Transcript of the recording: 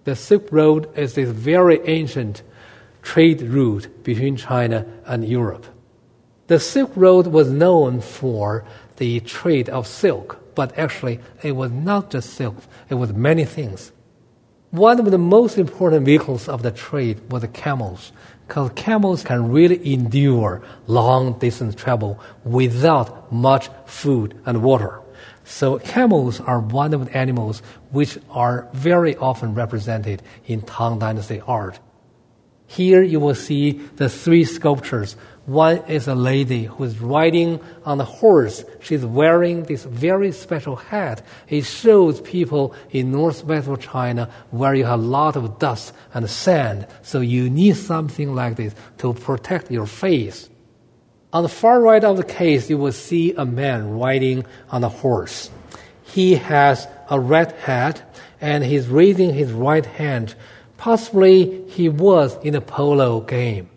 The Silk Road is this very ancient trade route between China and Europe. The Silk Road was known for the trade of silk, but actually it was not just silk, it was many things. One of the most important vehicles of the trade was the camels, because camels can really endure long distance travel without much food and water. So camels are one of the animals which are very often represented in Tang Dynasty art. Here you will see the three sculptures. One is a lady who is riding on a horse. She's wearing this very special hat. It shows people in northwest of China where you have a lot of dust and sand, so you need something like this to protect your face. On the far right of the case, you will see a man riding on a horse. He has a red hat, and he's raising his right hand. Possibly he was in a polo game.